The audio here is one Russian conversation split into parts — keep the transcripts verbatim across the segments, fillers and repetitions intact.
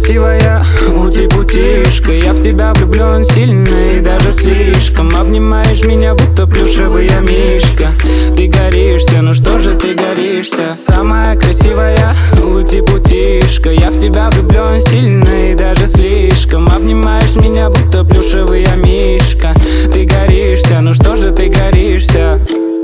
красивая, ути-путишка. Я в тебя влюблен сильно и даже слишком. Обнимаешь меня, будто плюшевый мишка. Ты горишься, ну что же ты горишься? Самая красивая, ути-путишка. Я в тебя влюблен сильно и даже слишком. Обнимаешь меня, будто плюшевый мишка. Ты горишься, ну что же ты горишься?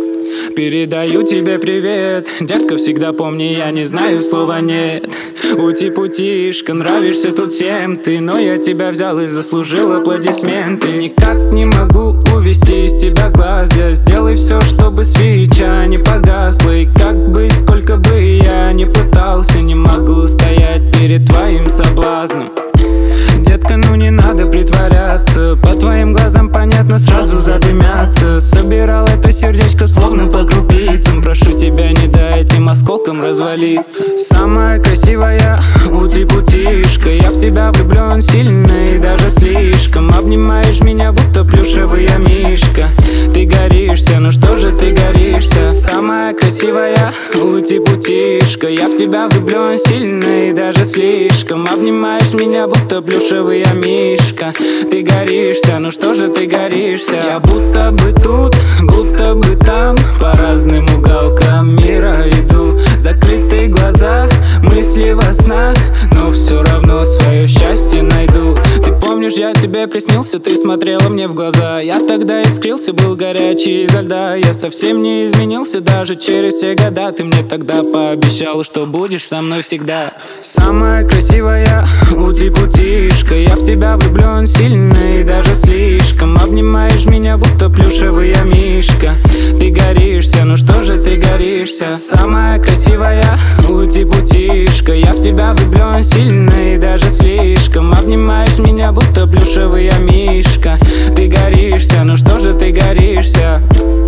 Передаю тебе привет, детка, всегда помни, я не знаю слова нет. Ути-путишка, нравишься тут всем ты, но я тебя взял и заслужил аплодисменты. Никак не могу увести из тебя глаз, я сделай все, чтобы свеча не погасла. И как бы, сколько бы я ни пытался, не могу стоять перед твоим соблазном. Детка, ну не надо притворяться, по твоим глазам понятно, сразу задымятся. Собирал это сердечко словно по крупицам. Прошу тебя, не дай этим осколкам развалиться. Самая красивая, ути-путишка. Я в тебя влюблен сильно и даже слишком. Обнимаешь меня, будто плюшевый мишка. Ты горишься, ну что же ты горишься? Самая красивая, ути-путишка. Я в тебя влюблен сильно и даже слишком. Обнимаешь меня, будто плюшевый мишка. Ты горишься, ну что же ты горишься? Я будто бы тут, будто бы там, по разным уголкам мира иду. Закрытые глаза, мысли во снах, но все равно свое счастье найду. Ты помнишь, я тебе приснился, ты смотрела мне в глаза. Я тогда искрился, был горячий изо льда. Я совсем не изменился даже через все года. Ты мне тогда пообещал, что будешь со мной всегда. Самая красивая, ути-путишка. Я в тебя влюблен сильно и даже слишком. Обнимаешь меня, будто плюшевый мишка. Ты горишься, ну что же ты горишься? Самая красивая, ути-путишка. Я в тебя влюблен сильно и даже слишком. Обнимаешь меня, будто плюшевый мишка. Ты горишься, ну что же ты горишься?